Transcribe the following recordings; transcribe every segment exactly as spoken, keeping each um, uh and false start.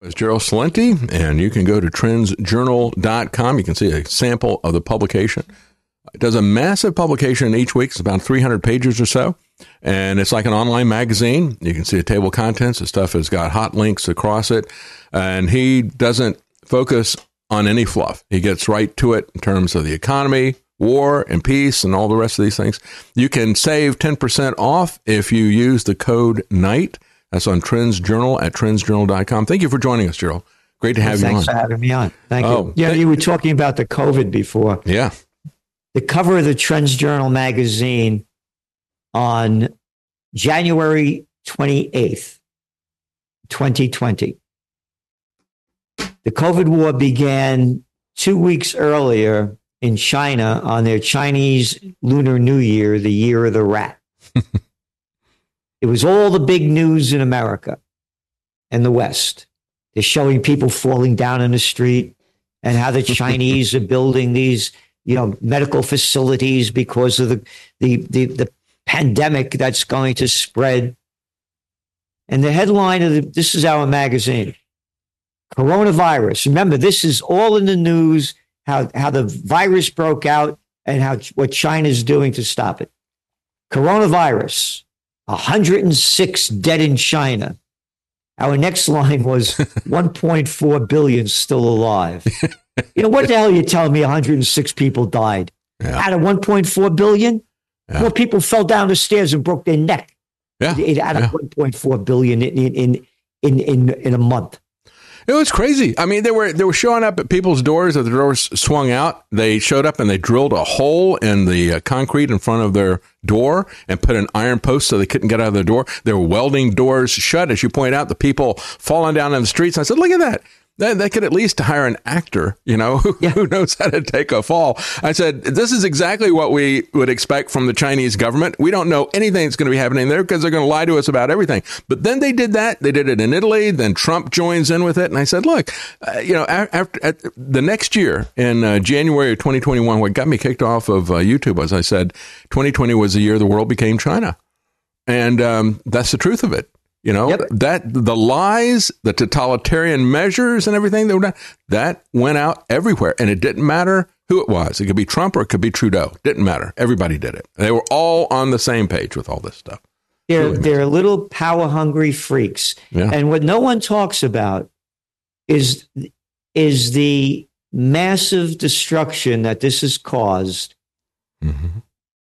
It's Gerald Celente, and you can go to trends journal dot com. You can see a sample of the publication. It does a massive publication each week. It's about three hundred pages or so, and it's like an online magazine. You can see a table of contents. The stuff has got hot links across it, and he doesn't focus on any fluff. He gets right to it in terms of the economy, war, and peace, and all the rest of these things. You can save ten percent off if you use the code NIGHT. That's on Trends Journal at trends journal dot com. Thank you for joining us, Gerald. Great to have well, you on. Thanks for having me on. Thank oh, you. Yeah, th- you were talking about the COVID before. Yeah. The cover of the Trends Journal magazine on January twenty-eighth, twenty twenty. The COVID war began two weeks earlier in China on their Chinese Lunar New Year, the year of the rat. It was all the big news in America and the West. They're showing people falling down in the street and how the Chinese are building these, you know, medical facilities because of the, the, the, the pandemic that's going to spread. And the headline of the, this is our magazine, Coronavirus. Remember, this is all in the news, how, how the virus broke out and how what China's doing to stop it. Coronavirus. one hundred six dead in China. Our next line was one point four billion still alive. You know, what the hell are you telling me one hundred six people died? Yeah. Out of one point four billion? Yeah. More people fell down the stairs and broke their neck. Yeah. Out of yeah. one point four billion in, in, in, in, in a month. It was crazy. I mean, they were they were showing up at people's doors. As the doors swung out, they showed up and they drilled a hole in the uh, concrete in front of their door and put an iron post so they couldn't get out of their door. They were welding doors shut, as you point out. The people falling down in the streets. I said, "Look at that." They, they could at least hire an actor, you know, who, yeah. who knows how to take a fall. I said, this is exactly what we would expect from the Chinese government. We don't know anything that's going to be happening there because they're going to lie to us about everything. But then they did that. They did it in Italy. Then Trump joins in with it. And I said, look, uh, you know, after at the next year in uh, January of twenty twenty-one, what got me kicked off of uh, YouTube was I said, twenty twenty was the year the world became China. And um, that's the truth of it. You know, yep. that the lies, the totalitarian measures and everything that were done, that went out everywhere. And it didn't matter who it was. It could be Trump or it could be Trudeau. Didn't matter. Everybody did it. They were all on the same page with all this stuff. They're, really they're little power hungry freaks. Yeah. And what no one talks about is, is the massive destruction that this has caused. Mm-hmm.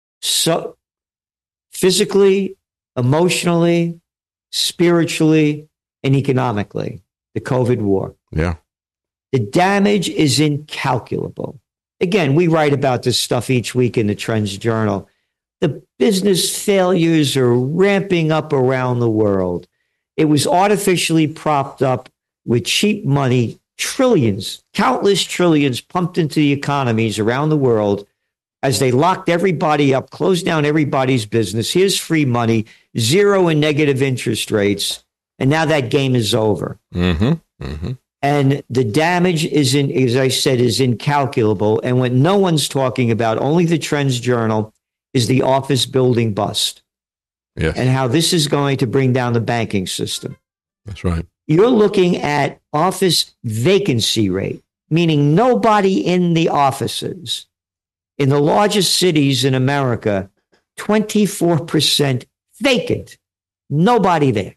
So physically, emotionally, spiritually, and economically, the COVID war. Yeah. The damage is incalculable. Again, we write about this stuff each week in the Trends Journal. The business failures are ramping up around the world. It was artificially propped up with cheap money, trillions, countless trillions pumped into the economies around the world as they locked everybody up, closed down everybody's business. Here's free money, zero and negative interest rates. And now that game is over. Mm-hmm. Mm-hmm. And the damage is, in, as I said, is incalculable. And what no one's talking about, only the Trends Journal, is the office building bust. Yes. And how this is going to bring down the banking system. That's right. You're looking at office vacancy rate, meaning nobody in the offices. In the largest cities in America, twenty-four percent vacant. Nobody there.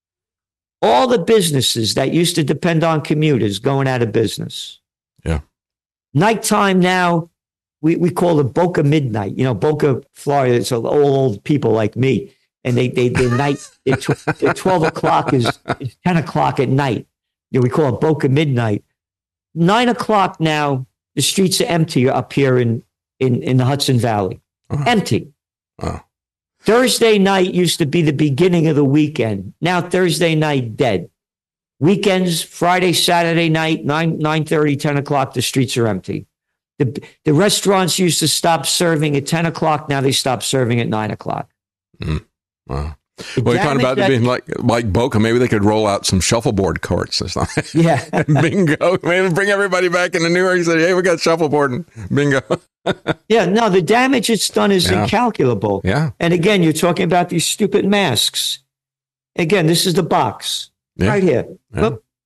All the businesses that used to depend on commuters going out of business. Yeah. Nighttime now, we, we call it Boca Midnight. You know, Boca, Florida, it's all old people like me. And they, they, their night, their, tw- their twelve o'clock is, is ten o'clock at night. You know, we call it Boca Midnight. Nine o'clock now, the streets are empty up here in In, in the Hudson Valley. Uh-huh. Empty. Uh-huh. Thursday night used to be the beginning of the weekend. Now Thursday night dead. Weekends, Friday, Saturday night, nine, nine thirty, ten o'clock, the streets are empty. The, the restaurants used to stop serving at ten o'clock. Now they stop serving at nine o'clock. Mm. Wow. Well, you're talking about that, being like like Boca. Maybe they could roll out some shuffleboard courts or something. Yeah. Bingo. Maybe bring everybody back into New York and say, hey, we got shuffleboard and bingo. Yeah, no, the damage it's done is yeah. incalculable. Yeah. And again, you're talking about these stupid masks. Again, this is the box yeah. right here. Yeah.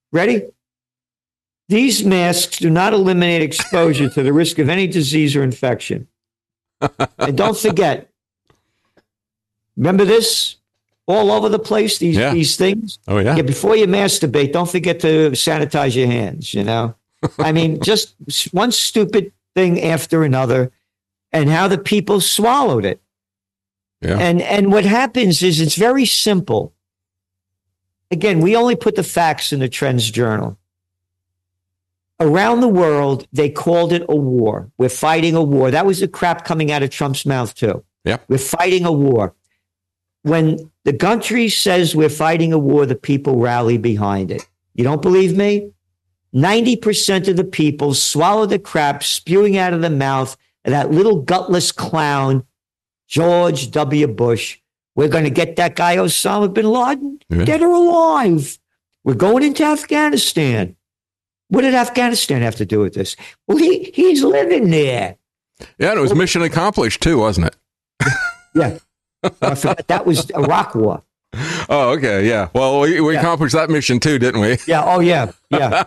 Ready? These masks do not eliminate exposure to the risk of any disease or infection. And don't forget, remember this? All over the place, these, yeah. these things. Oh, yeah. yeah. Before you masturbate, don't forget to sanitize your hands, you know? I mean, just one stupid thing after another, and how the people swallowed it. Yeah. And and what happens is it's very simple. Again, we only put the facts in the Trends Journal. Around the world, they called it a war. We're fighting a war. That was the crap coming out of Trump's mouth, too. Yep. We're fighting a war. When the country says we're fighting a war, the people rally behind it. You don't believe me? ninety percent of the people swallow the crap spewing out of the mouth of that little gutless clown, George W. Bush. We're going to get that guy Osama bin Laden, yeah. dead or alive. We're going into Afghanistan. What did Afghanistan have to do with this? Well, he, he's living there. Yeah, and it was well, mission accomplished too, wasn't it? Yeah. I forgot that was Iraq War. Oh, okay. Yeah. Well, we, we yeah. accomplished that mission too, didn't we? Yeah. Oh, yeah. Yeah.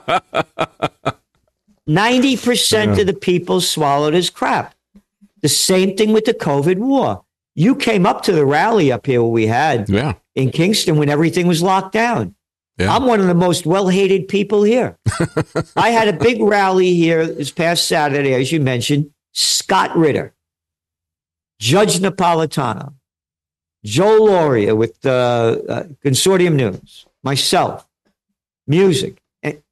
ninety percent yeah. of the people swallowed his crap. The same thing with the COVID war. You came up to the rally up here we had yeah. in Kingston when everything was locked down. Yeah. I'm one of the most well-hated people here. I had a big rally here this past Saturday, as you mentioned. Scott Ritter, Judge Napolitano, Joe Lauria with uh, uh, Consortium News, myself, music. And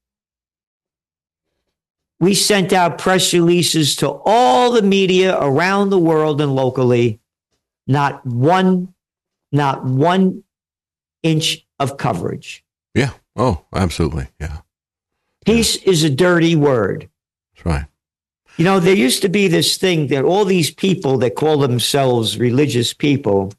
we sent out press releases to all the media around the world and locally. Not one, not one inch of coverage. Yeah. Oh, absolutely. Yeah. Peace yeah. is a dirty word. That's right. You know, there used to be this thing that all these people that call themselves religious people,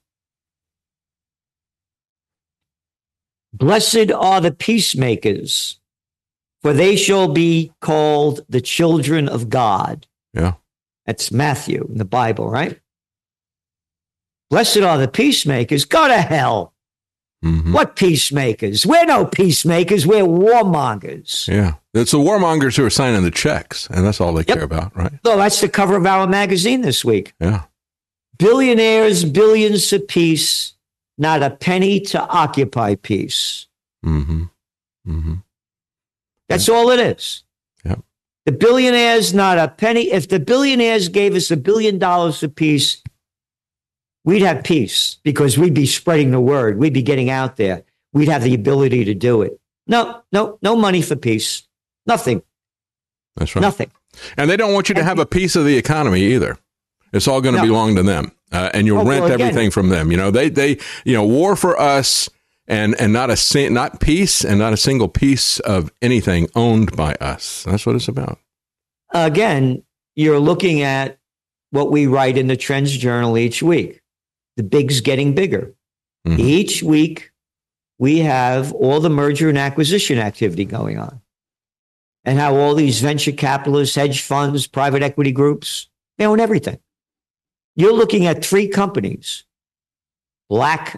blessed are the peacemakers, for they shall be called the children of God. Yeah. That's Matthew in the Bible, right? Blessed are the peacemakers. Go to hell. Mm-hmm. What peacemakers? We're no peacemakers. We're warmongers. Yeah. It's the warmongers who are signing the checks, and that's all they yep. care about, right? So that's the cover of our magazine this week. Yeah. Billionaires, billions to peace, not a penny to occupy peace. Mm-hmm. Mm-hmm. That's yeah. all it is. Yeah. The billionaires, not a penny. If the billionaires gave us a billion dollars apiece, we'd have peace because we'd be spreading the word. We'd be getting out there. We'd have the ability to do it. No, no, no money for peace. Nothing. That's right. Nothing. And they don't want you to have a piece of the economy either. It's all going to no. belong to them. Uh, and you'll oh, rent well, again, everything from them. You know, they, they, you know, war for us and, and not a, not peace and not a single piece of anything owned by us. That's what it's about. Again, you're looking at what we write in the Trends Journal each week. The big's getting bigger. Mm-hmm. Each week, we have all the merger and acquisition activity going on. And how all these venture capitalists, hedge funds, private equity groups, they own everything. You're looking at three companies, BlackRock,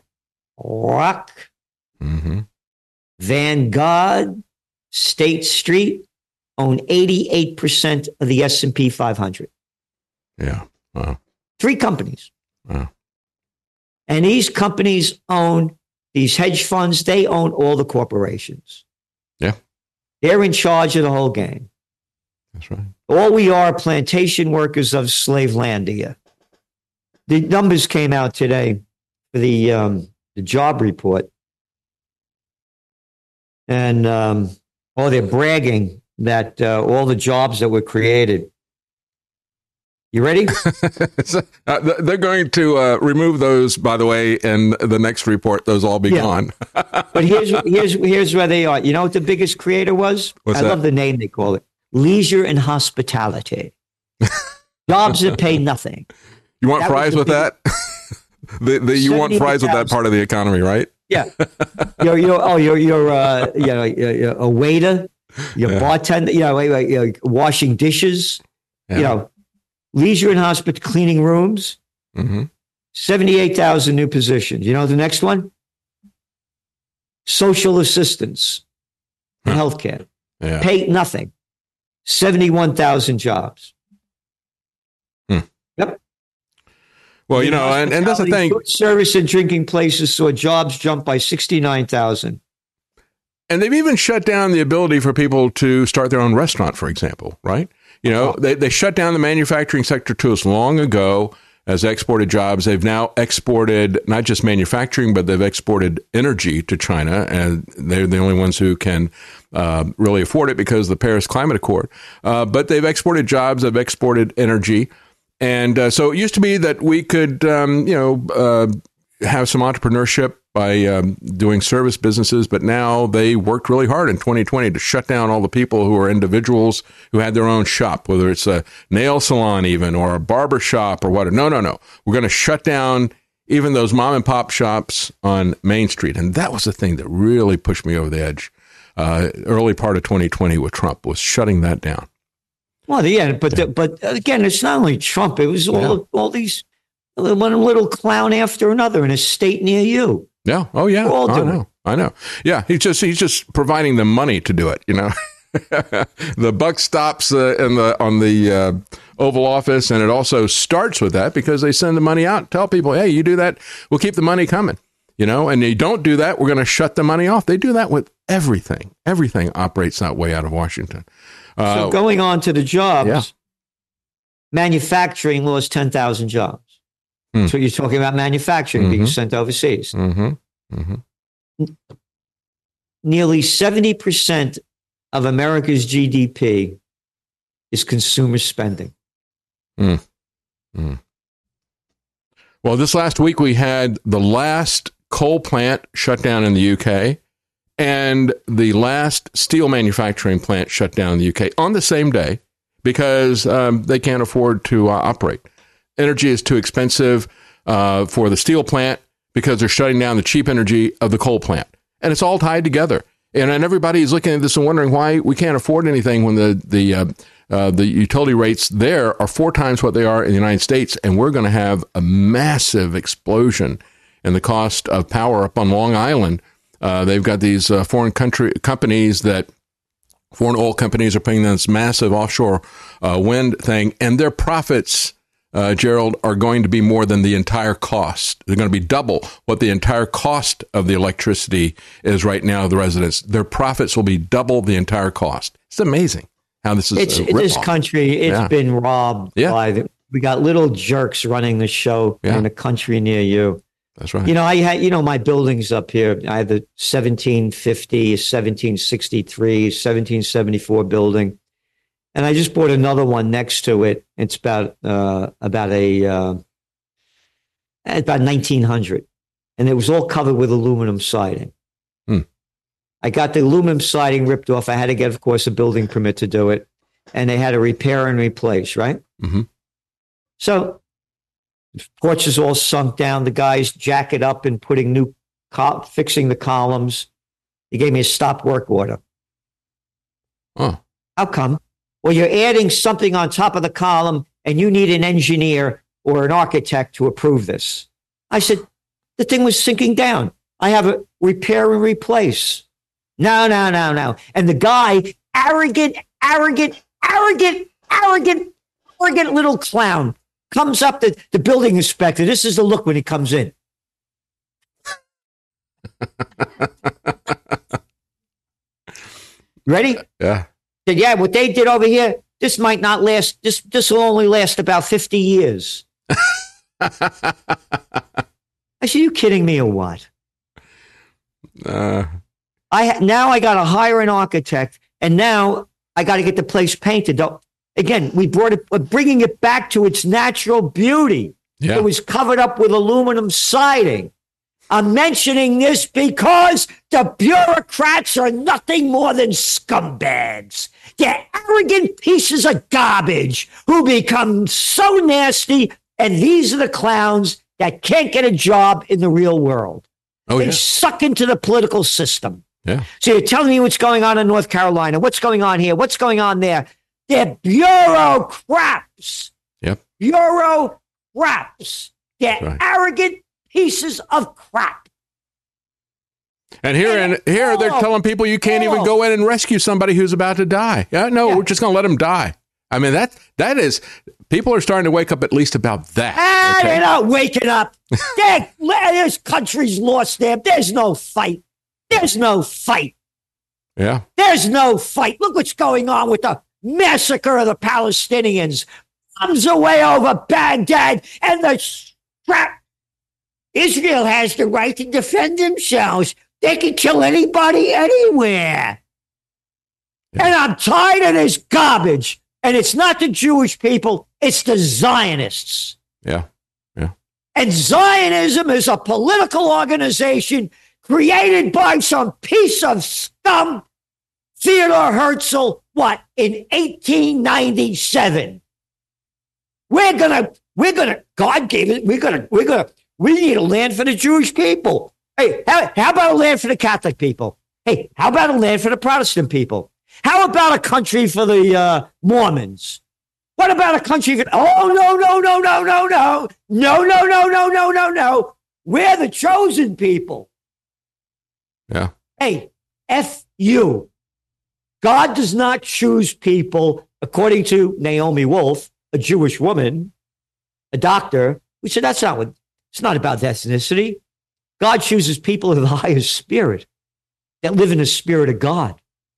mm-hmm. Vanguard, State Street, own eighty-eight percent of the S and P five hundred. Yeah. Wow. Three companies. Wow. And these companies own these hedge funds. They own all the corporations. Yeah. They're in charge of the whole game. That's right. All we are plantation workers of Slavelandia. The numbers came out today for the, um, the job report. And, um, oh, they're bragging that uh, all the jobs that were created. You ready? so, uh, they're going to uh, remove those, by the way, in the next report. Those all be yeah. gone. But here's here's here's where they are. You know what the biggest creator was? What's I that? love the name they call it. Leisure and hospitality. Jobs that pay nothing. You want that fries with that? the, the, you want fries with that part of the economy, right? Yeah. You're, you're, oh, you're, you're, uh, you know, you're a waiter, you're yeah. bartender, you know, you know, washing dishes, yeah. you know. Leisure and hospital cleaning rooms, mm-hmm. seventy-eight thousand new positions. You know the next one? Social assistance. in Huh. healthcare. Yeah. Pay nothing. seventy-one thousand jobs. Hmm. Yep. Well, you know, and, and that's the thing. Food service and drinking places saw jobs jump by sixty-nine thousand. And they've even shut down the ability for people to start their own restaurant, for example, right? You know, they, they shut down the manufacturing sector to us long ago as exported jobs. They've now exported not just manufacturing, but they've exported energy to China, and they're the only ones who can uh, really afford it because of the Paris Climate Accord. Uh, but they've exported jobs, they've exported energy. And uh, so it used to be that we could, um, you know, uh, have some entrepreneurship by um, doing service businesses, but now they worked really hard in twenty twenty to shut down all the people who are individuals who had their own shop, whether it's a nail salon even or a barber shop or whatever. No, no, no. We're going to shut down even those mom and pop shops on Main Street. And that was the thing that really pushed me over the edge uh, early part of twenty twenty with Trump, was shutting that down. Well, yeah, but the, but again, it's not only Trump. It was all Yeah. all these one little clown after another in a state near you. Yeah. Oh, yeah. We're all I doing know. I know. Yeah. He's just he's just providing the money to do it. You know, the buck stops uh, in the on the uh, Oval Office, and it also starts with that because they send the money out. Tell people, hey, you do that, we'll keep the money coming. You know, and you don't do that, we're going to shut the money off. They do that with everything. Everything operates that way out of Washington. Uh, So going on to the jobs, yeah. manufacturing lost ten thousand jobs. Hmm. That's what you're talking about, manufacturing being Mhm. sent overseas. mm-hmm, mm-hmm. Nearly seventy percent of America's G D P is consumer spending. Mm. Mm. Well, this last week we had the last coal plant shut down in the U K and the last steel manufacturing plant shut down in the U K on the same day because um, they can't afford to uh, operate. Energy is too expensive uh, for the steel plant because they're shutting down the cheap energy of the coal plant. And it's all tied together. And, and everybody is looking at this and wondering why we can't afford anything when the, the, uh, uh, the utility rates there are four times what they are in the United States. And we're going to have a massive explosion in the cost of power up on Long Island. Uh, they've got these uh, foreign country companies that foreign oil companies are paying this massive offshore uh, wind thing, and their profits, uh, Gerald, are going to be more than the entire cost. They're going to be double what the entire cost of the electricity is right now. The residents, their profits will be double the entire cost. It's amazing how this is. It's a this rip-off. country. It's Yeah. been robbed Yeah. by the. We got little jerks running the show Yeah. in a country near you. That's right. You know, I had, you know, my buildings up here. I have the seventeen fifty, seventeen sixty-three, seventeen seventy-four building. And I just bought another one next to it. It's about, uh, about a, uh, about nineteen hundred. And it was all covered with aluminum siding. Hmm. I got the aluminum siding ripped off. I had to get, of course, a building permit to do it. And they had to repair and replace, right? Mm-hmm. So the porch is all sunk down. The guys jack it up and putting new, col- fixing the columns. He gave me a stop work order. Oh, How come? Well, you're adding something on top of the column and you need an engineer or an architect to approve this. I said, the thing was sinking down. I have a repair and replace. No, no, no, no. And the guy, arrogant, arrogant, arrogant, arrogant, arrogant little clown, comes up to the building inspector. This is the look when he comes in. Ready? yeah. Said, yeah, what they did over here, this might not last. This this will only last about fifty years. I said, you kidding me or what? Uh, I ha- now I got to hire an architect, and now I got to get the place painted. Don't- Again, we brought it, we're bringing it back to its natural beauty. yeah. It was covered up with aluminum siding. I'm mentioning this because the bureaucrats are nothing more than scumbags. They're arrogant pieces of garbage who become so nasty, and these are the clowns that can't get a job in the real world. Oh, they yeah. suck into the political system. Yeah. So you're telling me what's going on in North Carolina, what's going on here, what's going on there. They're bureaucrats. Yep. Bureaucrats. They're Right. arrogant pieces of crap. And here, and here, they're telling people you can't even go in and rescue somebody who's about to die. Yeah, no, yeah. We're just going to let them die. I mean, that that is, people are starting to wake up at least about that. Ah, okay? They're not waking up. There's countries lost there. There's no fight. There's no fight. Yeah. There's no fight. Look what's going on with the massacre of the Palestinians. Bombs away over Baghdad and the strap. Israel has the right to defend themselves. They can kill anybody anywhere. Yeah. And I'm tired of this garbage. And it's not the Jewish people, it's the Zionists. Yeah, yeah. And Zionism is a political organization created by some piece of scum, Theodore Herzl, what, in eighteen ninety-seven. We're gonna, we're gonna, God gave it, we're gonna, we're gonna, we need a land for the Jewish people. Hey, how, how about a land for the Catholic people? Hey, how about a land for the Protestant people? How about a country for the uh, Mormons? What about a country for... Oh, no, no, no, no, no, no. No, no, no, no, no, no, no. We're the chosen people. Yeah. Hey, F you. God does not choose people, according to Naomi Wolf, a Jewish woman, a doctor, who said that's not what... It's not about ethnicity. God chooses people of the highest spirit that live in the spirit of God.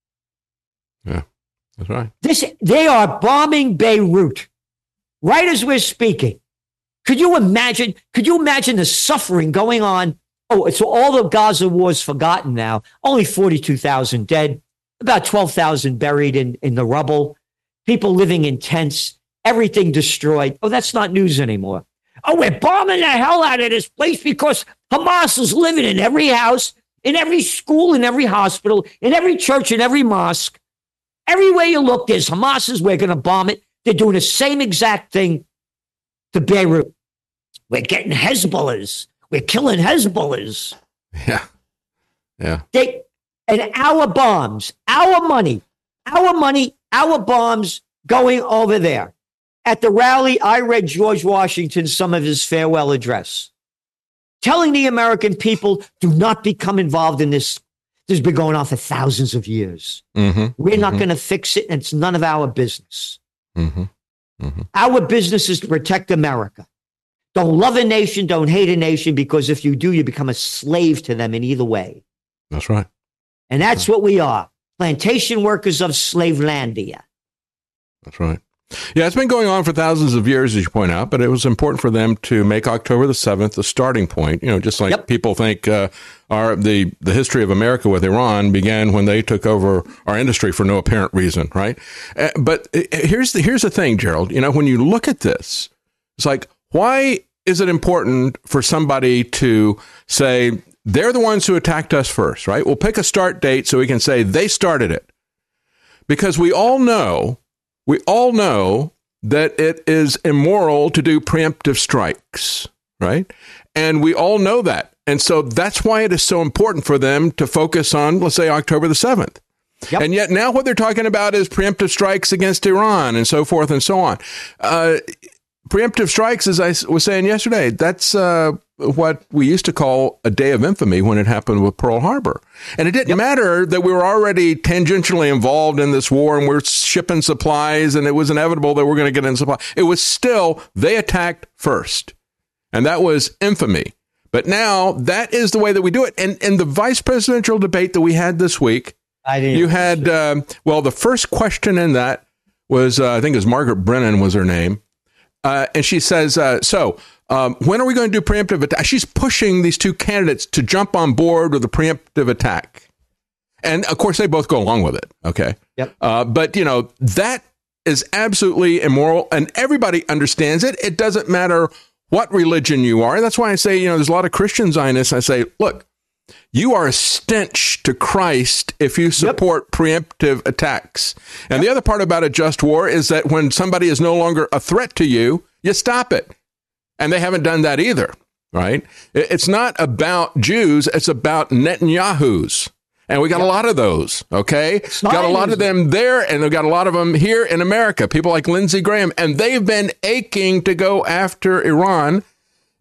Yeah, that's right. This, they are bombing Beirut right as we're speaking. Could you imagine? Could you imagine the suffering going on? Oh, so all the Gaza war's forgotten now. Only forty-two thousand dead, about twelve thousand buried in, in the rubble, people living in tents, everything destroyed. Oh, that's not news anymore. Oh, we're bombing the hell out of this place because Hamas is living in every house, in every school, in every hospital, in every church, in every mosque. Everywhere you look, there's Hamas. We're going to bomb it. They're doing the same exact thing to Beirut. We're getting Hezbollahs. We're killing Hezbollahs. Yeah. Yeah. They, and our bombs, our money, our money, our bombs going over there. At the rally, I read George Washington, some of his farewell address, telling the American people, do not become involved in this. This has been going on for thousands of years. Mm-hmm, We're mm-hmm. not going to fix it, and it's none of our business. Mm-hmm, mm-hmm. Our business is to protect America. Don't love a nation, don't hate a nation, because if you do, you become a slave to them in either way. That's right. And that's what we are, plantation workers of Slavelandia. That's right. Yeah, it's been going on for thousands of years, as you point out, but it was important for them to make October the seventh the starting point. You know, just like yep. people think uh, our the, the history of America with Iran began when they took over our industry for no apparent reason, right? Uh, but here's the, here's the thing, Gerald. You know, when you look at this, it's like, why is it important for somebody to say, they're the ones who attacked us first, right? We'll pick a start date so we can say they started it. Because we all know... We all know that it is immoral to do preemptive strikes, right? And we all know that. And so that's why it is so important for them to focus on, let's say, October the seventh. Yep. And yet now what they're talking about is preemptive strikes against Iran and so forth and so on. Uh, preemptive strikes, as I was saying yesterday, that's uh, what we used to call a day of infamy when it happened with Pearl Harbor. And it didn't yep. matter that we were already tangentially involved in this war and we're shipping supplies and it was inevitable that we're going to get in supply. It was still, they attacked first. And that was infamy. But now that is the way that we do it. And in the vice presidential debate that we had this week, I didn't you had, uh, well, the first question in that was, uh, I think it was Margaret Brennan was her name. Uh, and she says, uh, so um, when are we going to do preemptive attack? She's pushing these two candidates to jump on board with a preemptive attack. And of course, they both go along with it. OK, yep. Uh, but, you know, that is absolutely immoral. And everybody understands it. It doesn't matter what religion you are. And that's why I say, you know, there's a lot of Christian Zionists. I say, look, you are a stench to Christ if you support yep. preemptive attacks. And yep. the other part about a just war is that when somebody is no longer a threat to you, you stop it. And they haven't done that either, right? It's not about Jews. It's about Netanyahus. And we got yep. a lot of those, okay? Got a lot of them there, and they've got a lot of them here in America, people like Lindsey Graham. And they've been aching to go after Iran.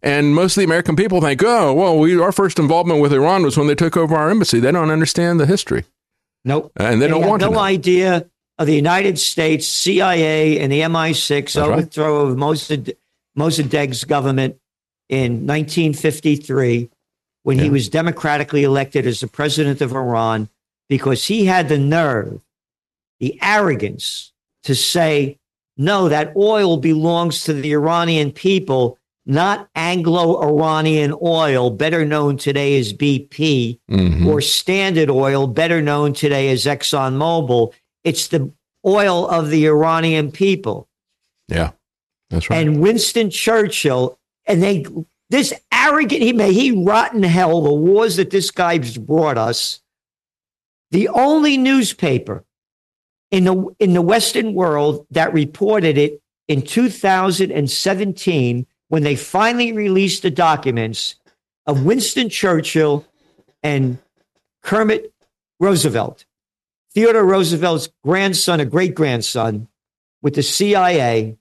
And most of the American people think, oh, well, we our first involvement with Iran was when they took over our embassy. They don't understand the history. Nope. And they, they don't have want no to know. idea of the United States, C I A, and the M I six That's overthrow right. of Mossad- Mossadegh's government in nineteen fifty-three when yeah. he was democratically elected as the president of Iran, because he had the nerve, the arrogance to say, no, that oil belongs to the Iranian people, not Anglo-Iranian oil, better known today as B P, mm-hmm. or Standard Oil, better known today as ExxonMobil. It's the oil of the Iranian people. Yeah, that's right. And Winston Churchill, and they, this arrogant, he may he rot in hell, the wars that this guy's brought us. The only newspaper in the in the Western world that reported it in two thousand seventeen, when they finally released the documents of Winston Churchill and Kermit Roosevelt, Theodore Roosevelt's grandson, a great-grandson, with the C I A,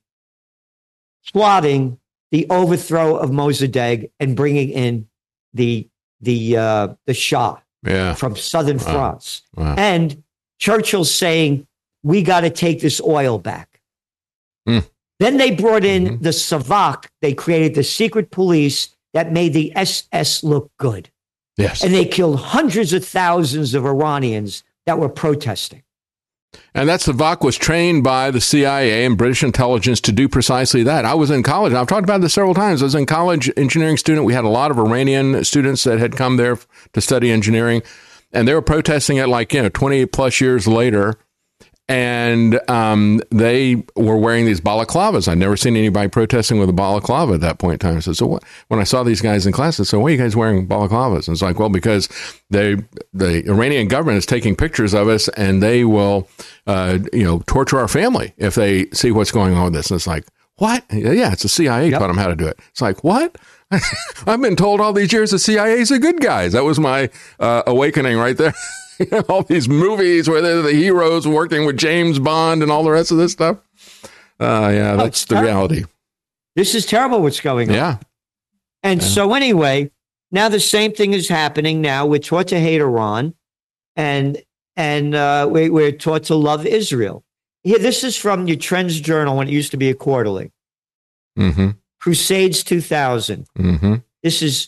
plotting the overthrow of Mossadegh and bringing in the the uh, the Shah yeah. from southern wow. France. Wow. And Churchill saying, we got to take this oil back. Mm. Then they brought in mm-hmm. the Savak. They created the secret police that made the S S look good. Yes. And they killed hundreds of thousands of Iranians that were protesting. And that Savak was trained by the C I A and British intelligence to do precisely that. I was in college. I've talked about this several times. I was in college engineering student. We had a lot of Iranian students that had come there to study engineering, and they were protesting it like, you know, twenty plus years later. And um, they were wearing these balaclavas. I'd never seen anybody protesting with a balaclava at that point in time. I said, so what? When I saw these guys in class, I said, why are you guys wearing balaclavas? And it's like, well, because they, the Iranian government is taking pictures of us, and they will, uh, you know, torture our family if they see what's going on with this. And it's like, what? Yeah, it's the C I A yep. taught them how to do it. It's like, what? I've been told all these years the C I A is the good guys. That was my uh, awakening right there. All these movies where they're the heroes working with James Bond and all the rest of this stuff. Uh, yeah, that's oh, the reality. This is terrible what's going on. Yeah. And yeah. so anyway, now the same thing is happening now. We're taught to hate Iran, and and uh, we, we're taught to love Israel. Here, this is from your Trends Journal when it used to be a quarterly. Mm-hmm. Crusades two thousand. Mm-hmm. This is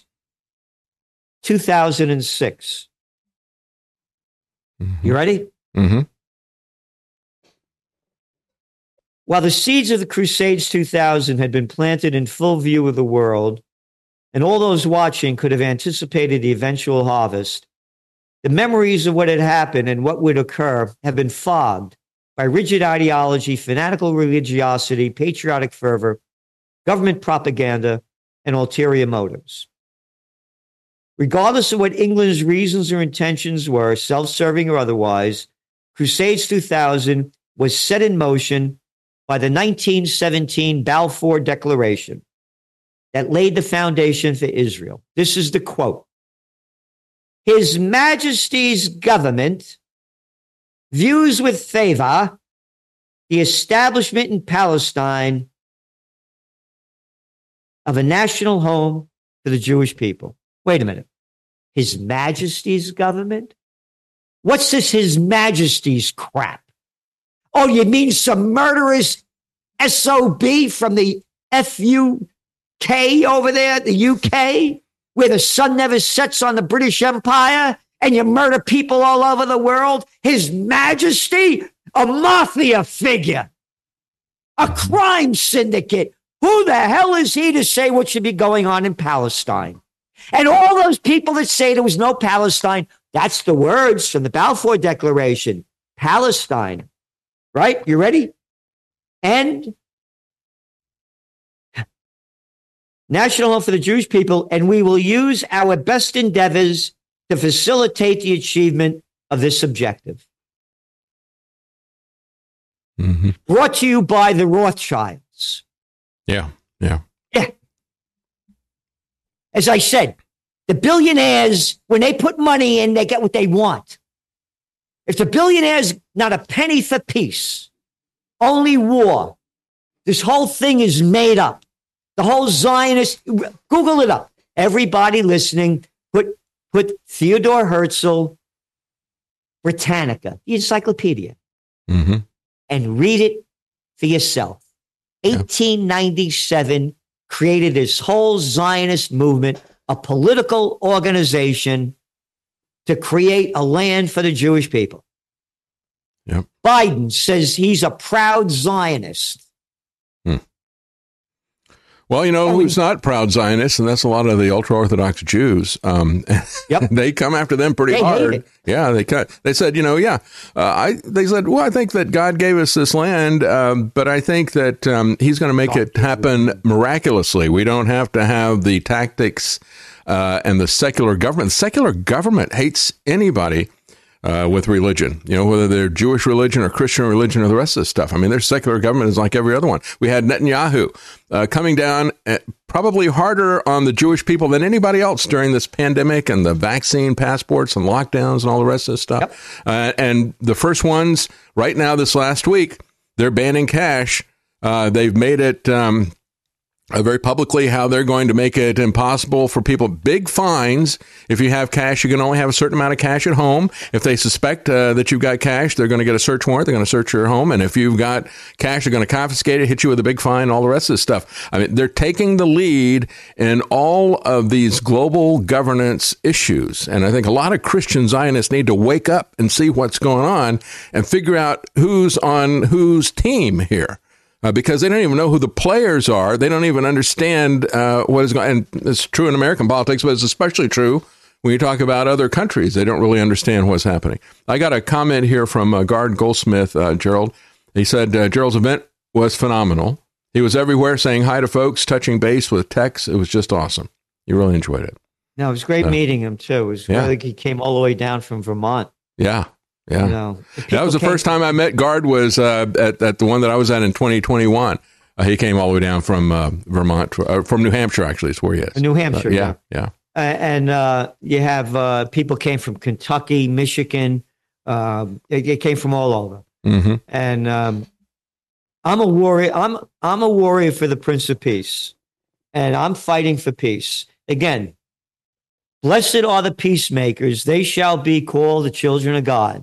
two thousand six. Mm-hmm. You ready? Mm-hmm. While the seeds of the Crusades two thousand had been planted in full view of the world, and all those watching could have anticipated the eventual harvest, the memories of what had happened and what would occur have been fogged by rigid ideology, fanatical religiosity, patriotic fervor, government propaganda, and ulterior motives. Regardless of what England's reasons or intentions were, self-serving or otherwise, Crusades two thousand was set in motion by the nineteen seventeen Balfour Declaration that laid the foundation for Israel. This is the quote. His Majesty's government views with favor the establishment in Palestine of a national home for the Jewish people. Wait a minute. His Majesty's government? What's this His Majesty's crap? Oh, you mean some murderous S O B from the F U K over there, the U K, where the sun never sets on the British Empire and you murder people all over the world? His Majesty? A mafia figure. A crime syndicate. Who the hell is he to say what should be going on in Palestine? And all those people that say there was no Palestine, that's the words from the Balfour Declaration. Palestine. Right? You ready? And national home for the Jewish people, and we will use our best endeavors to facilitate the achievement of this objective. Mm-hmm. Brought to you by the Rothschilds. Yeah, yeah. Yeah. As I said, the billionaires, when they put money in, they get what they want. If the billionaires, not a penny for peace, only war, this whole thing is made up. The whole Zionist, Google it up. Everybody listening, put put Theodore Herzl, Britannica, the encyclopedia, mm-hmm. and read it for yourself. eighteen ninety-seven created this whole Zionist movement, a political organization to create a land for the Jewish people. Yep. Biden says he's a proud Zionist. Hmm. Well, you know who's not proud Zionists, and that's a lot of the ultra-Orthodox Jews. Um, yep. They come after them pretty they hard. Yeah, they cut. They said, you know, yeah. Uh, I. They said, well, I think that God gave us this land, um, but I think that um, He's going to make it happen miraculously. We don't have to have the tactics uh, and the secular government. The secular government hates anybody Uh, with religion, you know, whether they're Jewish religion or Christian religion or the rest of this stuff. I mean, their secular government is like every other one. We had Netanyahu uh, coming down at probably harder on the Jewish people than anybody else during this pandemic and the vaccine passports and lockdowns and all the rest of this stuff. Yep. Uh, and the first ones right now, this last week, they're banning cash. Uh, they've made it um, Uh, very publicly how they're going to make it impossible for people. Big fines. If you have cash, you can only have a certain amount of cash at home. If they suspect uh, that you've got cash, they're going to get a search warrant. They're going to search your home. And if you've got cash, they're going to confiscate it, hit you with a big fine, all the rest of this stuff. I mean, they're taking the lead in all of these global governance issues. And I think a lot of Christian Zionists need to wake up and see what's going on and figure out who's on whose team here. Uh, because they don't even know who the players are. They don't even understand uh, what is going on. And it's true in American politics, but it's especially true when you talk about other countries. They don't really understand what's happening. I got a comment here from uh, Gard Goldsmith, uh, Gerald. He said uh, Gerald's event was phenomenal. He was everywhere saying hi to folks, touching base with texts. It was just awesome. You really enjoyed it. No, it was great uh, meeting him, too. It was yeah. really, he came all the way down from Vermont. Yeah. Yeah, you know, that was the first time I met Gard was uh, at, at the one that I was at in twenty twenty-one. Uh, he came all the way down from uh, Vermont, uh, from New Hampshire, actually, is where he is. New Hampshire, uh, yeah. Yeah, yeah. Uh, and uh, you have uh, people came from Kentucky, Michigan. Uh, it, it came from all over. Mm-hmm. And um, I'm a warrior. I'm I'm a warrior for the Prince of Peace, and I'm fighting for peace. Again, blessed are the peacemakers; they shall be called the children of God.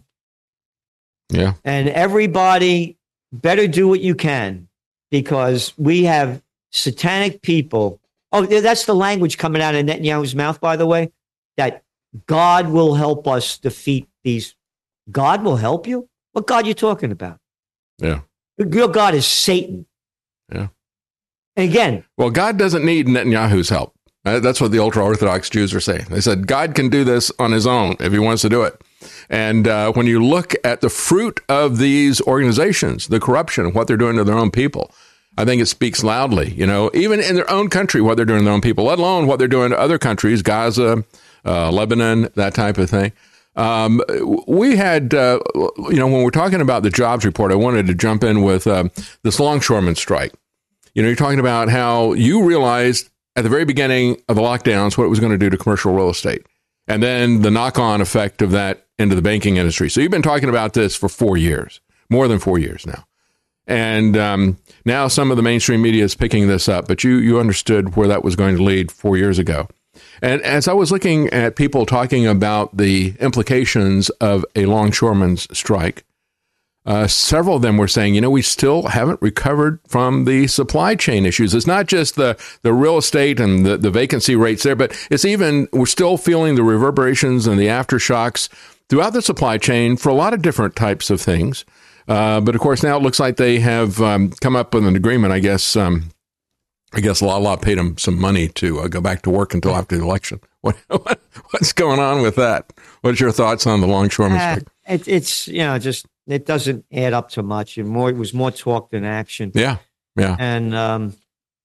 Yeah. And everybody better do what you can, because we have satanic people. Oh, that's the language coming out of Netanyahu's mouth, by the way, that God will help us defeat these. God will help you? What God are you talking about? Yeah. Your God is Satan. Yeah. And again. Well, God doesn't need Netanyahu's help. Uh, that's what the ultra-Orthodox Jews are saying. They said God can do this on his own if he wants to do it. And uh, when you look at the fruit of these organizations, the corruption, what they're doing to their own people, I think it speaks loudly. You know, even in their own country, what they're doing to their own people, let alone what they're doing to other countries, Gaza, uh, Lebanon, that type of thing. Um, we had, uh, you know, when we're talking about the jobs report, I wanted to jump in with uh, this longshoreman strike. You know, you're talking about how you realized at the very beginning of the lockdowns what it was going to do to commercial real estate, and then the knock-on effect of that into the banking industry. So you've been talking about this for four years, more than four years now. And um, now some of the mainstream media is picking this up, but you you understood where that was going to lead four years ago. And as I was looking at people talking about the implications of a longshoreman's strike, Uh, several of them were saying, you know, we still haven't recovered from the supply chain issues. It's not just the, the real estate and the, the vacancy rates there, but it's even, we're still feeling the reverberations and the aftershocks throughout the supply chain for a lot of different types of things. Uh, but of course, now it looks like they have um, come up with an agreement. I guess, um, I guess Lala paid them some money to uh, go back to work until after the election. What, what what's going on with that? What's your thoughts on the longshoreman uh, strike? It, it's, you know, just, it doesn't add up to much. And more, it was more talk than action. Yeah, yeah. And um,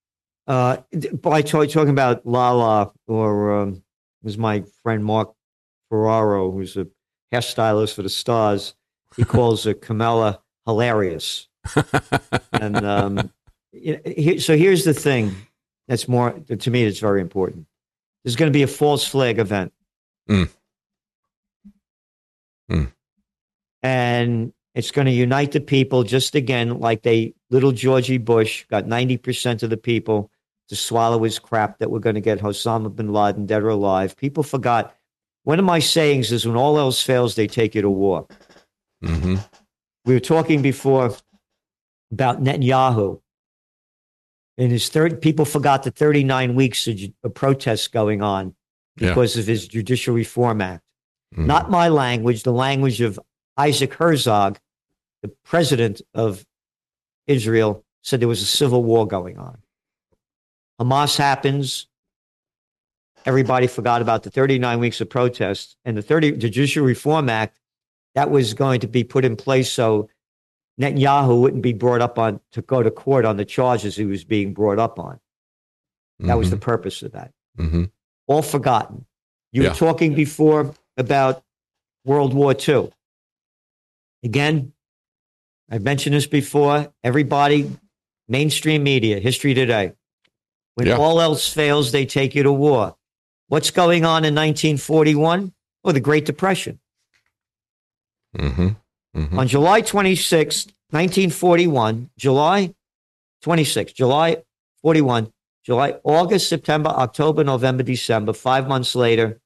uh, by talk, talking about Lala, or um, was my friend Mark Ferraro, who's a hairstylist for the Stars. He calls her Camilla hilarious. And um, you know, here, so here's the thing that's more, to me, it's very important. There's going to be a false flag event. Mm. Mm. And it's going to unite the people just again, like they, little Georgie Bush got ninety percent of the people to swallow his crap that we're going to get Osama bin Laden dead or alive. People forgot. One of my sayings is when all else fails, they take you to war. Mm-hmm. We were talking before about Netanyahu. In his third, people forgot the thirty-nine weeks of, of protests going on because yeah. of his Judicial Reform Act. Mm-hmm. Not my language, the language of Isaac Herzog, the president of Israel, said there was a civil war going on. Hamas happens. Everybody forgot about the thirty-nine weeks of protests and the thirty the Judicial Reform Act that was going to be put in place so Netanyahu wouldn't be brought up on to go to court on the charges he was being brought up on. That mm-hmm. was the purpose of that. Mm-hmm. All forgotten. You yeah. were talking before about World War Two. Again, I've mentioned this before. Everybody, mainstream media, History Today. When yeah. all else fails, they take you to war. What's going on in nineteen forty-one? Oh, the Great Depression. Mm-hmm. Mm-hmm. On July twenty-sixth, nineteen forty-one, July twenty-sixth, July forty-one, July, August, September, October, November, December, five months later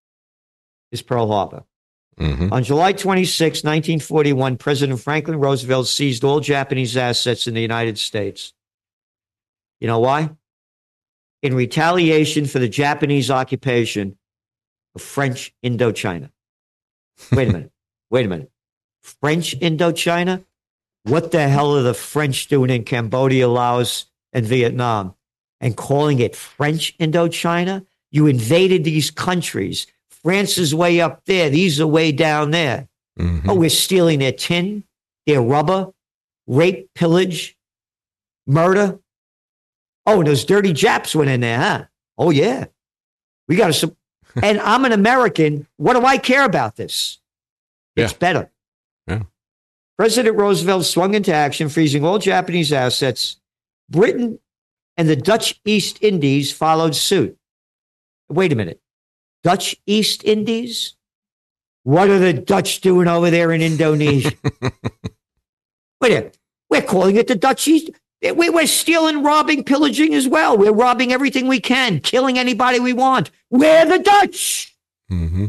is Pearl Harbor. Mm-hmm. On July twenty-sixth, nineteen forty-one, President Franklin Roosevelt seized all Japanese assets in the United States. You know why? In retaliation for the Japanese occupation of French Indochina. Wait a minute. Wait a minute. French Indochina? What the hell are the French doing in Cambodia, Laos, and Vietnam? And calling it French Indochina? You invaded these countries. France is way up there. These are way down there. Mm-hmm. Oh, we're stealing their tin, their rubber, rape, pillage, murder. Oh, and those dirty Japs went in there, huh? Oh, yeah. We got to. And I'm an American. What do I care about this? It's yeah. better. Yeah. President Roosevelt swung into action, freezing all Japanese assets. Britain and the Dutch East Indies followed suit. Wait a minute. Dutch East Indies? What are the Dutch doing over there in Indonesia? Wait a minute. We're calling it the Dutch East. We're stealing, robbing, pillaging as well. We're robbing everything we can, killing anybody we want. We're the Dutch. Mm-hmm.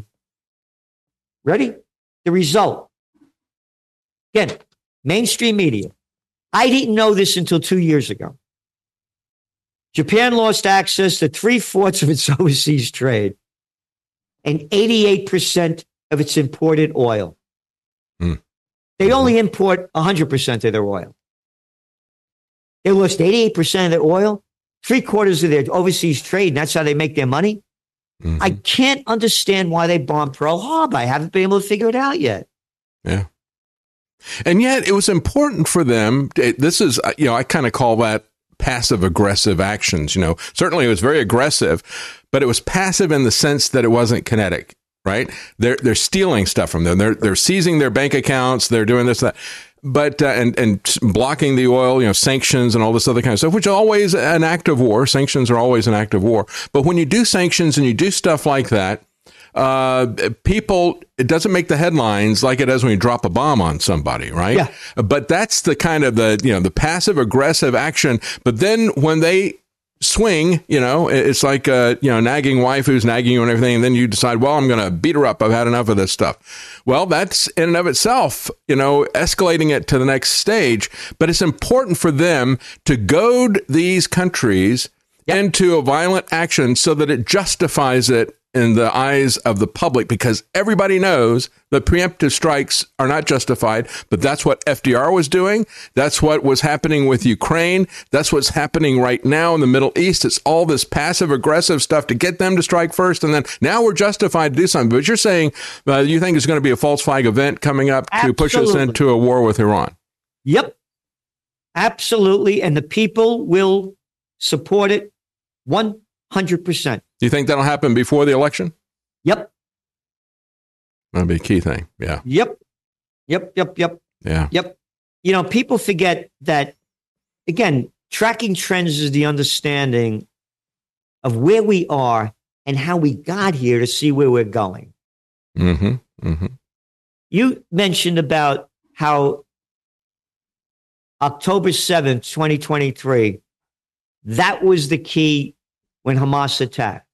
Ready? The result. Again, mainstream media. I didn't know this until two years ago. Japan lost access to three-fourths of its overseas trade and eighty-eight percent of its imported oil. Mm. They only import one hundred percent of their oil. They lost eighty-eight percent of their oil, three-quarters of their overseas trade, and that's how they make their money. Mm-hmm. I can't understand why they bombed Pearl Harbor. I haven't been able to figure it out yet. Yeah. And yet it was important for them. This is, you know, I kind of call that passive aggressive actions. You know, certainly it was very aggressive, but it was passive in the sense that it wasn't kinetic, right? They're, they're stealing stuff from them. They're, they're seizing their bank accounts. They're doing this, that. But, uh, and, and blocking the oil, you know, sanctions and all this other kind of stuff, which is always an act of war. Sanctions are always an act of war. But when you do sanctions and you do stuff like that, uh, people, it doesn't make the headlines like it does when you drop a bomb on somebody, right? Yeah. But that's the kind of the, you know, the passive aggressive action. But then when they swing, you know, it's like a, you know, nagging wife who's nagging you and everything. And then you decide, well, I'm going to beat her up. I've had enough of this stuff. Well, that's in and of itself, you know, escalating it to the next stage. But it's important for them to goad these countries yep. into a violent action so that it justifies it in the eyes of the public, because everybody knows that preemptive strikes are not justified. But that's what F D R was doing. That's what was happening with Ukraine. That's what's happening right now in the Middle East. It's all this passive aggressive stuff to get them to strike first. And then now we're justified to do something. But you're saying uh, you think it's going to be a false flag event coming up Absolutely. to push us into a war with Iran. Yep. Absolutely. And the people will support it one hundred percent. Do you think that'll happen before the election? Yep. That'll be a key thing. Yeah. Yep. Yep. Yep. Yep. Yeah. Yep. You know, people forget that, again, tracking trends is the understanding of where we are and how we got here to see where we're going. Mm-hmm. Mm-hmm. You mentioned about how October seventh, twenty twenty-three, That was the key when Hamas attacked.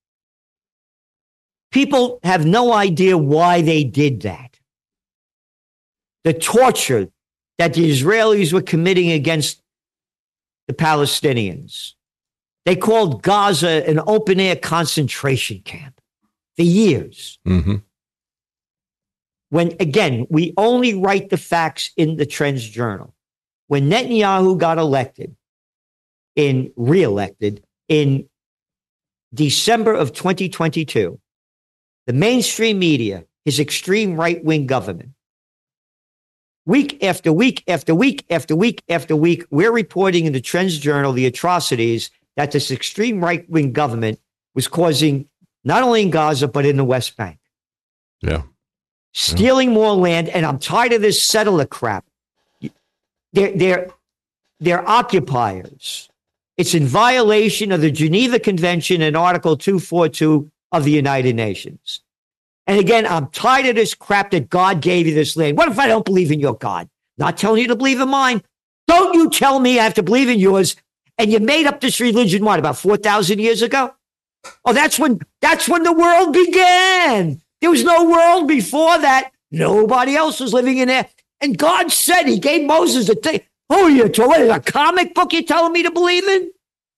People have no idea why they did that. The torture that the Israelis were committing against the Palestinians. They called Gaza an open-air concentration camp for years. Mm-hmm. When, again, we only write the facts in the Trends Journal. When Netanyahu got elected, in re-elected in December of twenty twenty-two, the mainstream media, his extreme right-wing government, week after week after week after week after week, we're reporting in the Trends Journal the atrocities that this extreme right-wing government was causing not only in Gaza, but in the West Bank. Yeah. Stealing more land, and I'm tired of this settler crap. They're, they're, they're occupiers. It's in violation of the Geneva Convention and Article two forty-two of the United Nations. And again, I'm tired of this crap that God gave you this land. What if I don't believe in your God? Not telling you to believe in mine. Don't you tell me I have to believe in yours. And you made up this religion, what, about four thousand years ago? Oh, that's when, that's when the world began. There was no world before that. Nobody else was living in there. And God said, he gave Moses a thing. Who are you, what is a comic book you're telling me to believe in?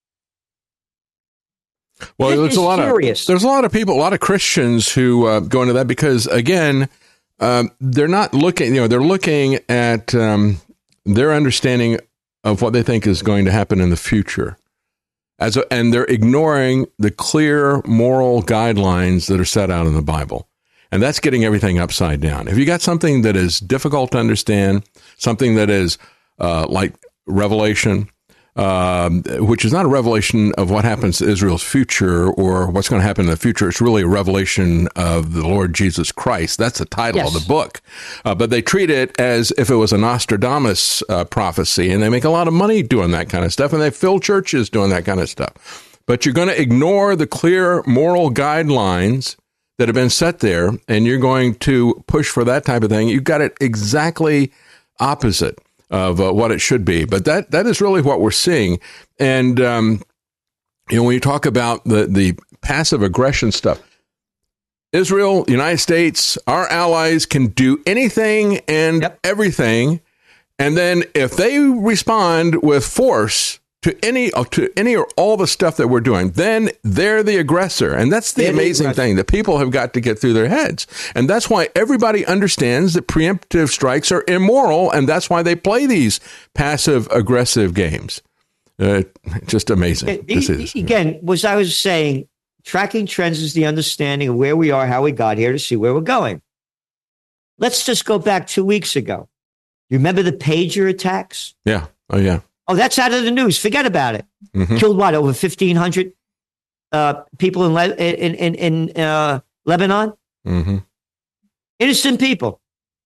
Well, It there's is a lot serious. of there's a lot of people, a lot of Christians who uh, go into that because, again, um, they're not looking. You know, they're looking at um, their understanding of what they think is going to happen in the future, as a, and they're ignoring the clear moral guidelines that are set out in the Bible, and that's getting everything upside down. If you got something that is difficult to understand, something that is uh, like Revelation. Um, which is not a revelation of what happens to Israel's future or what's going to happen in the future. It's really a revelation of the Lord Jesus Christ. That's the title Yes. of the book. Uh, but they treat it as if it was a Nostradamus uh, prophecy, and they make a lot of money doing that kind of stuff, and they fill churches doing that kind of stuff. But you're going to ignore the clear moral guidelines that have been set there, and you're going to push for that type of thing. You've got it exactly opposite of uh, what it should be. But that that is really what we're seeing. And, um, you know, when you talk about the, the passive aggression stuff, Israel, the United States, our allies can do anything and Yep. everything. And then if they respond with force to any to any or all the stuff that we're doing, then they're the aggressor. And that's the They're the amazing aggressor. thing that people have got to get through their heads. And that's why everybody understands that preemptive strikes are immoral, and that's why they play these passive aggressive games. Uh, just amazing. It- This it- is. Again, was I was saying, tracking trends is the understanding of where we are, how we got here, to see where we're going. Let's just go back two weeks ago. You remember the pager attacks? Yeah. Oh, yeah. Oh, that's out of the news. Forget about it. Mhm. Killed what, over fifteen hundred uh, people in Le- in in, in uh, Lebanon? Mm-hmm. Innocent people.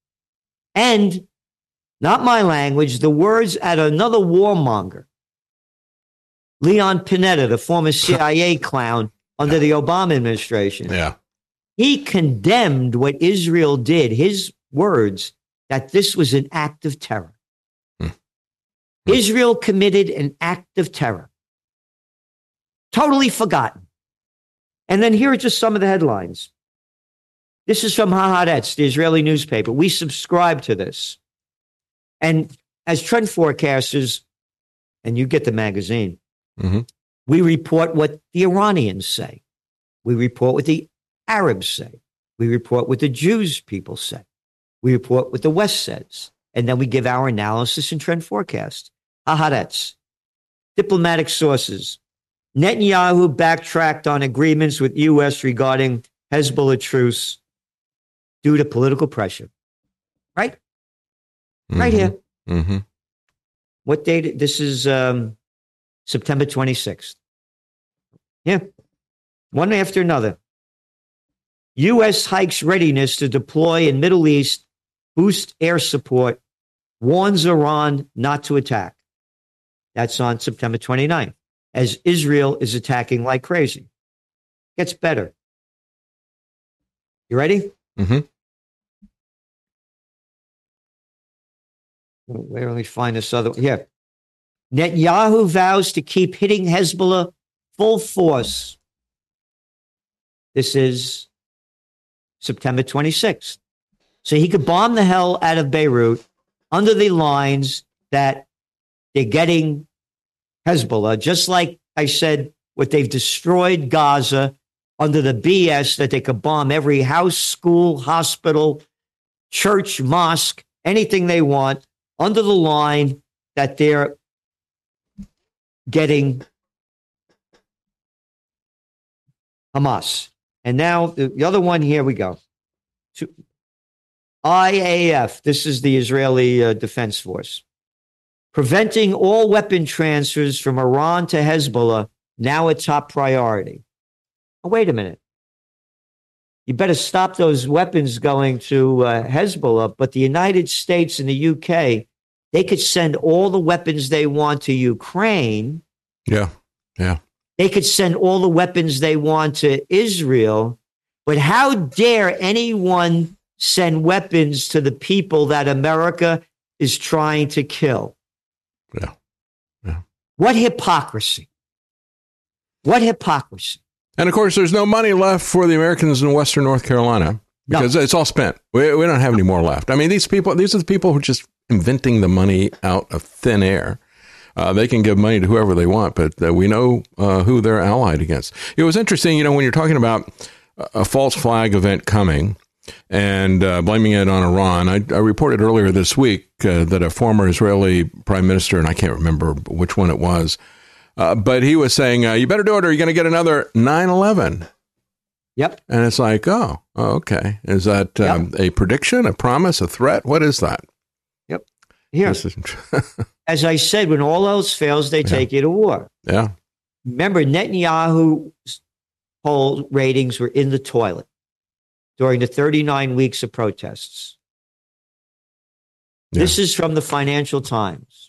And not my language, the words at another warmonger, Leon Panetta, the former C I A clown under the Obama administration. Yeah. He condemned what Israel did, his words, that this was an act of terror. Hmm. Israel committed an act of terror. Totally forgotten. And then here are just some of the headlines. This is from Haaretz, the Israeli newspaper. We subscribe to this. And as trend forecasters, and you get the magazine, Mm-hmm. we report what the Iranians say. We report what the Arabs say. We report what the Jews people say. We report what the West says. And then we give our analysis and trend forecast. Haaretz. Diplomatic sources. Netanyahu backtracked on agreements with U S regarding Hezbollah truce due to political pressure. Right? Mm-hmm. Right here. Mm-hmm. What date? This is um, September twenty-sixth. Yeah. One after another. U S hikes readiness to deploy in Middle East, boost air support, warns Iran not to attack. That's on September twenty-ninth, as Israel is attacking like crazy. Gets better. You ready? Mm-hmm. Where do we find this other one? Yeah. Netanyahu vows to keep hitting Hezbollah full force. This is September twenty-sixth. So he could bomb the hell out of Beirut under the lines that they're getting Hezbollah, just like I said, what they've destroyed Gaza under the B S that they could bomb every house, school, hospital, church, mosque, anything they want under the line that they're getting Hamas. And now the, the other one, here we go. I A F, this is the Israeli uh, Defense Force. Preventing all weapon transfers from Iran to Hezbollah, now a top priority. Oh, wait a minute. You better stop those weapons going to uh, Hezbollah, but the United States and the U K, they could send all the weapons they want to Ukraine. Yeah, yeah. They could send all the weapons they want to Israel, but how dare anyone send weapons to the people that America is trying to kill? Yeah, yeah. What hypocrisy. What hypocrisy. And of course, there's no money left for the Americans in Western North Carolina because no. It's all spent. We, we don't have any more left. I mean, these people, these are the people who are just inventing the money out of thin air. Uh, they can give money to whoever they want, but uh, we know uh, who they're allied against. It was interesting, you know, when you're talking about a false flag event coming and uh, blaming it on Iran. I, I reported earlier this week uh, that a former Israeli prime minister, and I can't remember which one it was, uh, but he was saying, uh, you better do it or you're going to get another nine eleven. Yep. And it's like, oh, oh okay. Is that um, yep. a prediction, a promise, a threat? What is that? Yep. Here. Is- As I said, when all else fails, they yeah. take you to war. Yeah. Remember, Netanyahu's poll ratings were in the toilet during the thirty-nine weeks of protests. Yeah. This is from the Financial Times.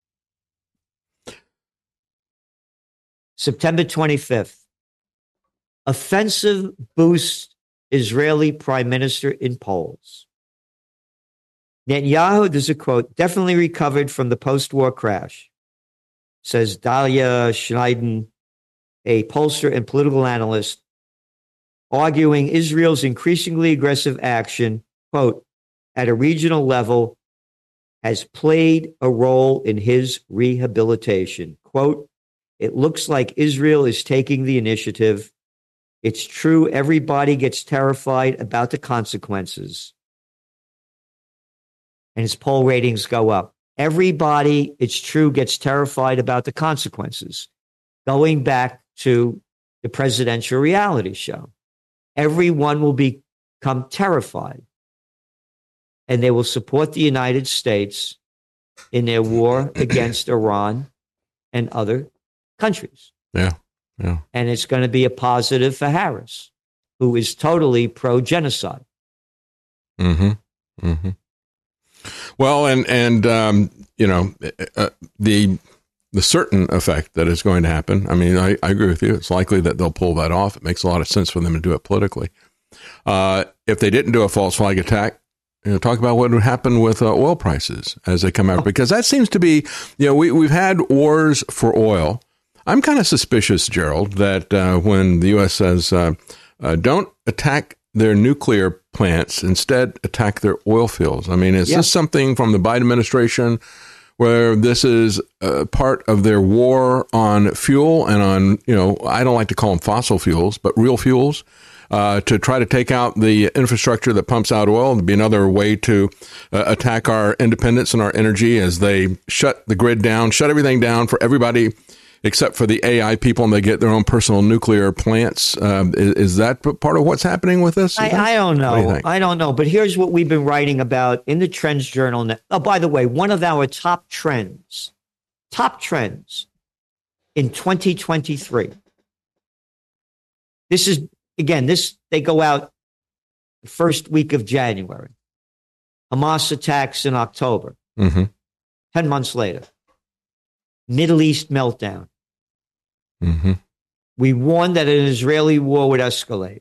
September twenty-fifth. Offensive boosts Israeli prime minister in polls. Netanyahu, there's a quote, definitely recovered from the post-war crash, says Dalia Schneiden, a pollster and political analyst, arguing Israel's increasingly aggressive action, quote, at a regional level has played a role in his rehabilitation. Quote, it looks like Israel is taking the initiative. It's true, everybody gets terrified about the consequences. And his poll ratings go up. Everybody, it's true, gets terrified about the consequences. Going back to the presidential reality show. Everyone will become terrified. And they will support the United States in their war against Iran and other countries. Yeah, yeah. And it's going to be a positive for Harris, who is totally pro-genocide. Mm-hmm, mm-hmm. Well, and, and um, you know, uh, the the certain effect that is going to happen, I mean, I, I agree with you. It's likely that they'll pull that off. It makes a lot of sense for them to do it politically. Uh, if they didn't do a false flag attack, you know, talk about what would happen with uh, oil prices as they come out, because that seems to be, you know, we, we've had wars for oil. I'm kind of suspicious, Gerald, that uh, when the U S says, uh, uh, don't attack their nuclear plants, instead attack their oil fields. I mean, is yeah. this something from the Biden administration where this is uh, part of their war on fuel and on, you know, I don't like to call them fossil fuels, but real fuels, uh, to try to take out the infrastructure that pumps out oil? It'd be another way to uh, attack our independence and our energy as they shut the grid down, shut everything down for everybody except for the A I people, and they get their own personal nuclear plants. Um, is, is that part of what's happening with this? I, I don't know. Do I don't know. But here's what we've been writing about in the Trends Journal. Oh, by the way, one of our top trends, top trends in twenty twenty-three. This is, again, this they go out the first week of January. Hamas attacks in October. Mm-hmm. Ten months later. Middle East meltdown. Mm-hmm. We warned that an Israeli war would escalate.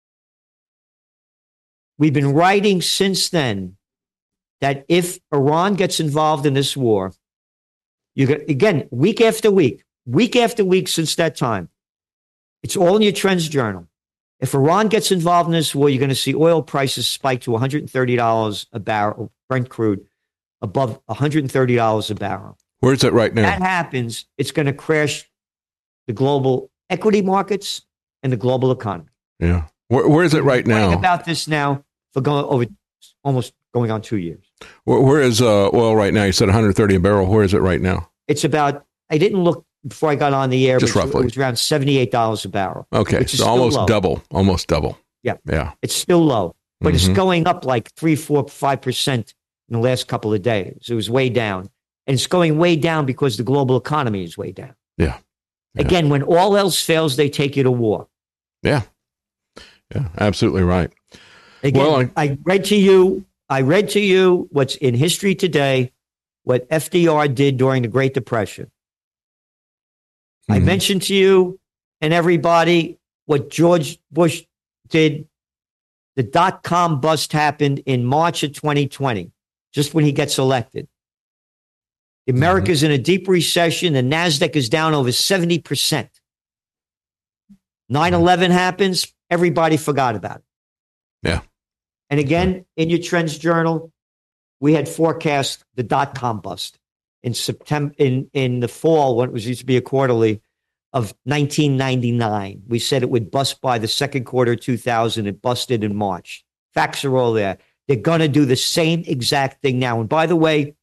We've been writing since then that if Iran gets involved in this war, You got, again, week after week, week after week since that time. It's all in your Trends Journal. If Iran gets involved in this war, you're going to see oil prices spike to one hundred thirty dollars a barrel, Brent crude, above one hundred thirty dollars a barrel. Where's it right now? If that happens, it's going to crash the global equity markets and the global economy. Yeah. Where, where is it right now? We're about this now for going over almost going on two years. Where, where is uh, oil right now? You said one hundred thirty a barrel. Where is it right now? It's about, I didn't look before I got on the air, Just but roughly. it was around seventy-eight dollars a barrel. Okay, so almost low. double, almost double. Yeah. Yeah. It's still low, but mm-hmm. it's going up like three, four, five percent in the last couple of days. It was way down. And it's going way down because the global economy is way down. Yeah. yeah. Again, when all else fails, they take you to war. Yeah. Yeah, absolutely right. Again, well, I, I read to you, I read to you what's in history today, what F D R did during the Great Depression. Mm-hmm. I mentioned to you and everybody what George Bush did. The dot-com bust happened in March of twenty twenty, just when he gets elected. America's mm-hmm. in a deep recession. The NASDAQ is down over seventy percent. nine eleven happens. Everybody forgot about it. Yeah. And again, in your Trends Journal, we had forecast the dot-com bust in September, in, in the fall, when it was used to be a quarterly, of nineteen ninety-nine. We said it would bust by the second quarter of two thousand. It busted in March. Facts are all there. They're going to do the same exact thing now. And by the way,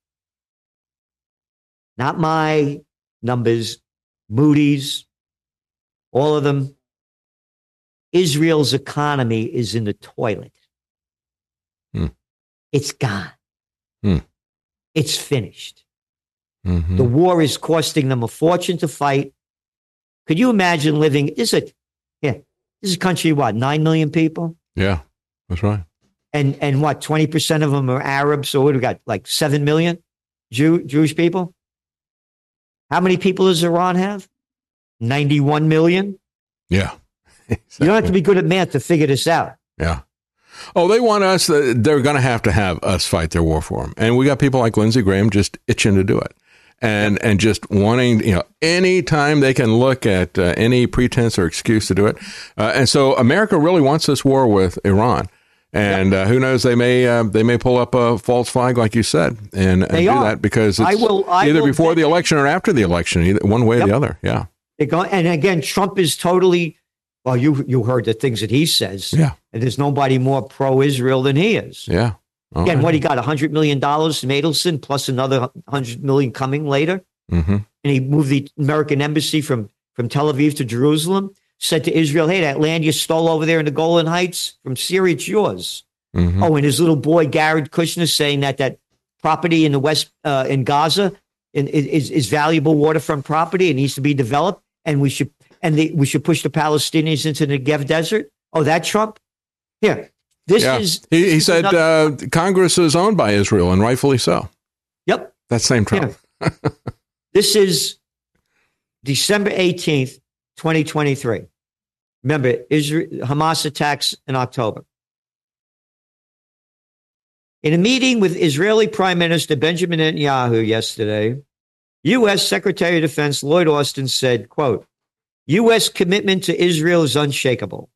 not my numbers, Moody's, all of them. Israel's economy is in the toilet. Hmm. It's gone. Hmm. It's finished. Mm-hmm. The war is costing them a fortune to fight. Could you imagine living? Is it? Yeah, this is a country. What, nine million people? Yeah, that's right. And and what? Twenty percent of them are Arabs. So what do we got? Like seven million Jew Jewish people. How many people does Iran have? Ninety-one million. Yeah. Exactly. You don't have to be good at math to figure this out. Yeah. Oh, they want us. Uh, they're going to have to have us fight their war for them, and we got people like Lindsey Graham just itching to do it, and yep. and just wanting, you know, any time they can look at uh, any pretense or excuse to do it. Uh, and so America really wants this war with Iran, and yep. uh, who knows? They may uh, they may pull up a false flag, like you said, and, and do are. that because it's I will, I either will before bet. the election or after the election, either one way yep. or the other. Yeah. They're going, and again, Trump is totally. Well, you you heard the things that he says. Yeah. And there's nobody more pro-Israel than he is. Yeah. All Again, right. What he got, one hundred million dollars from Adelson, plus another one hundred million dollars coming later. Mm-hmm. And he moved the American embassy from, from Tel Aviv to Jerusalem, said to Israel, hey, that land you stole over there in the Golan Heights from Syria, it's yours. Mm-hmm. Oh, and his little boy, Jared Kushner, saying that that property in the West, uh, in Gaza in, is, is valuable waterfront property and needs to be developed. And we should And the, we should push the Palestinians into the Negev desert. Oh, that Trump? Here, this yeah. is. He, he said uh, Congress is owned by Israel, and rightfully so. Yep. That same Trump. Yeah. This is December eighteenth, twenty twenty-three. Remember, Israel, Hamas attacks in October. In a meeting with Israeli Prime Minister Benjamin Netanyahu yesterday, U S Secretary of Defense Lloyd Austin said, quote, U S commitment to Israel is unshakable.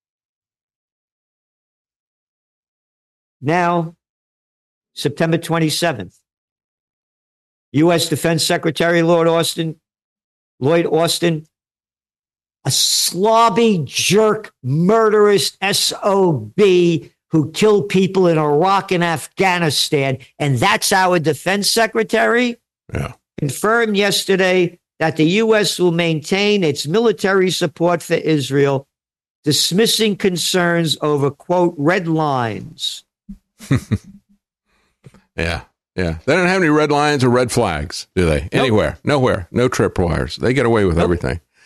Now, September twenty-seventh, U S Defense Secretary Lloyd Austin, Lloyd Austin, a slobby, jerk, murderous S O B who killed people in Iraq and Afghanistan, and that's our defense secretary? Yeah. Confirmed yesterday that the U S will maintain its military support for Israel, dismissing concerns over, quote, red lines. yeah, yeah. They don't have any red lines or red flags, do they? Nope. Anywhere, nowhere, no tripwires. They get away with nope. everything.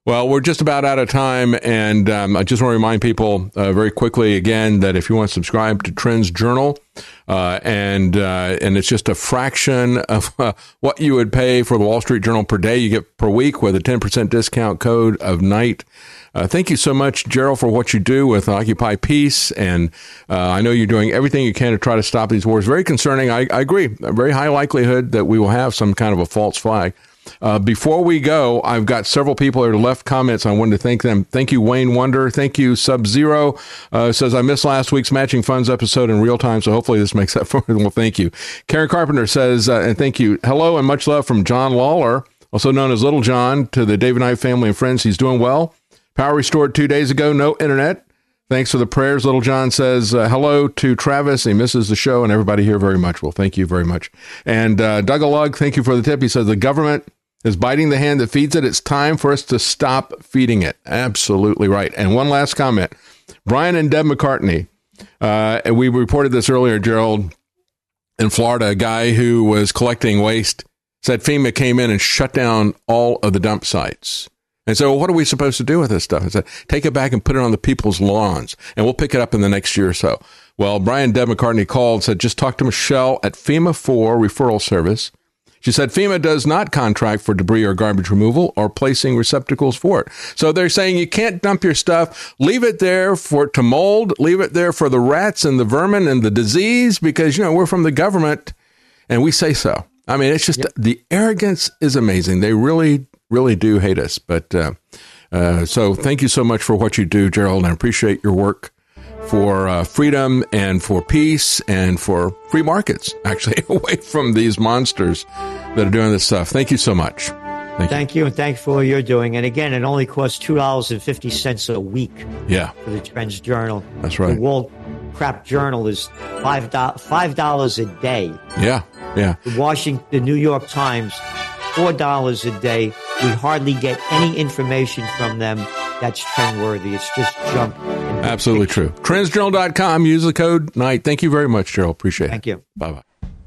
Well, we're just about out of time, and um, I just want to remind people uh, very quickly again that if you want to subscribe to Trends Journal, uh, and uh, and it's just a fraction of uh, what you would pay for the Wall Street Journal per day, you get per week with a ten percent discount code of night. Uh, thank you so much, Gerald, for what you do with Occupy Peace, and uh, I know you're doing everything you can to try to stop these wars. Very concerning. I, I agree. A very high likelihood that we will have some kind of a false flag. Uh, before we go, I've got several people that have left comments. I wanted to thank them. Thank you, Wayne Wonder. Thank you, Sub-Zero. Uh, says, I missed last week's Matching Funds episode in real time, so hopefully this makes up for it. Well, thank you. Karen Carpenter says, uh, and thank you. Hello and much love from John Lawler, also known as Little John, to the David Knight family and friends. He's doing well. Power restored two days ago. No internet. Thanks for the prayers. Little John says, uh, hello to Travis. He misses the show and everybody here very much. Well, thank you very much. And uh, Doug Lug, thank you for the tip. He says, the government is biting the hand that feeds it. It's time for us to stop feeding it. Absolutely right. And one last comment. Brian and Deb McCartney, uh, and we reported this earlier, Gerald, in Florida, a guy who was collecting waste said FEMA came in and shut down all of the dump sites. And so what are we supposed to do with this stuff? I said, take it back and put it on the people's lawns, and we'll pick it up in the next year or so. Well, Brian and Deb McCartney called, said, just talk to Michelle at FEMA four Referral Service. She said FEMA does not contract for debris or garbage removal or placing receptacles for it. So they're saying you can't dump your stuff, leave it there for it to mold, leave it there for the rats and the vermin and the disease, because, you know, we're from the government and we say so. I mean, it's just yep. The arrogance is amazing. They really, really do hate us. But uh, uh, so thank you so much for what you do, Gerald, and I appreciate your work for uh, freedom and for peace and for free markets, actually, away from these monsters that are doing this stuff. Thank you so much. Thank, thank you. you, and thank you for what you're doing. And again, it only costs two dollars and fifty cents a week yeah. for the Trends Journal. That's right. The World Crap Journal is five dollars five dollars a day. Yeah, yeah. The Washington, the New York Times, four dollars a day. We hardly get any information from them that's trend-worthy. It's just junk. Absolutely true. Trends Journal dot com. Use the code NIGHT. Thank you very much, Gerald. Appreciate it. Thank you. Bye-bye.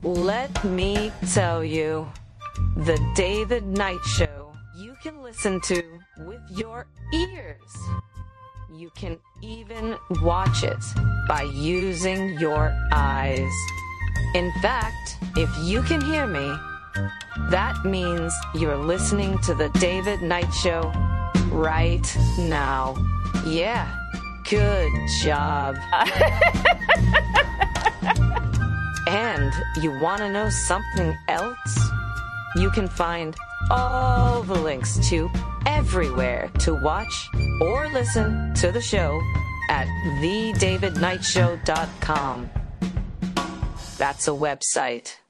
Let me tell you, the David Knight Show, you can listen to with your ears. You can even watch it by using your eyes. In fact, if you can hear me, that means you're listening to the David Knight Show right now. Yeah, good job. And you want to know something else? You can find all the links to everywhere to watch or listen to the show at the david knight show dot com. That's a website.